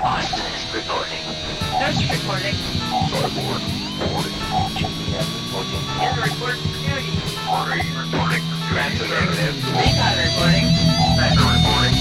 Austin is reporting. Nurse reporting. Cyborg reporting. GPS reporting. In the report for duty. Ray reporting. That's a negative. Recon reporting. Sniper reporting.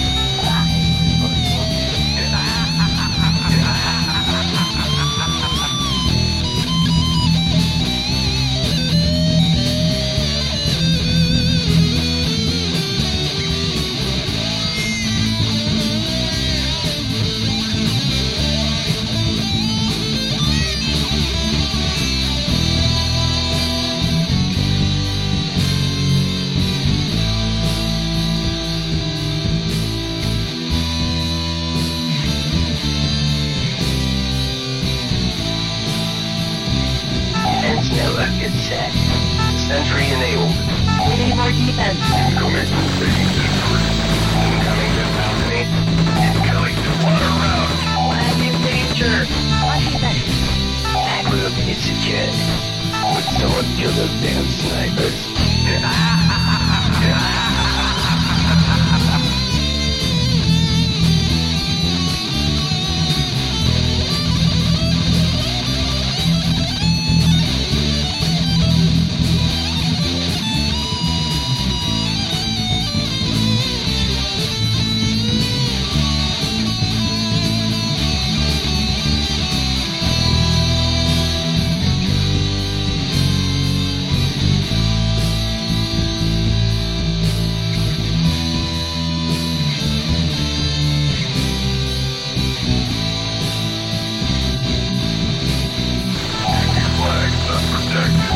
Network is set. Sentry enabled. We need more defense. Incoming station increase. Incoming to balcony. Incoming to water route. Flag in danger. Watch that. That room is secured. Would someone kill those damn snipers?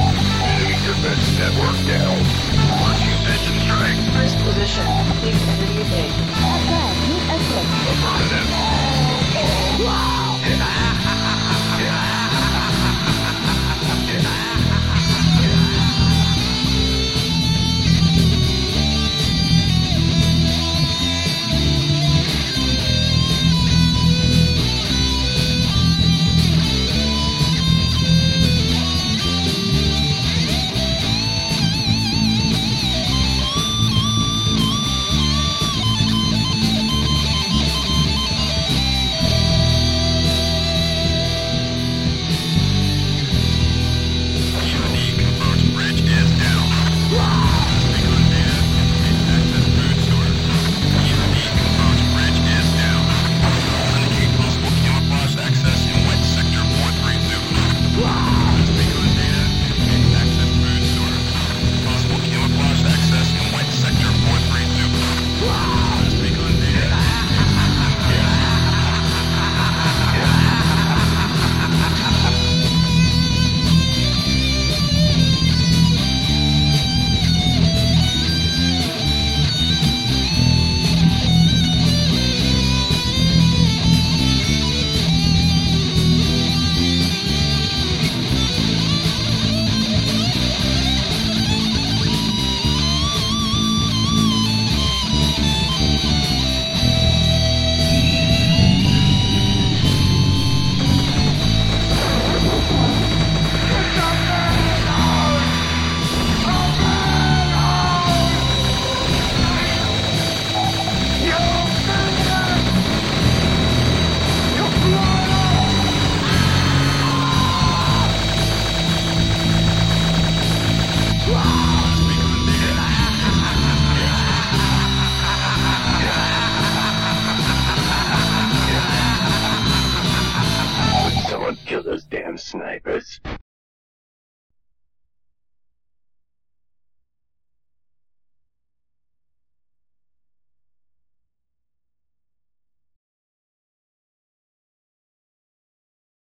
Defense network down. Launching mission strike. First position. Big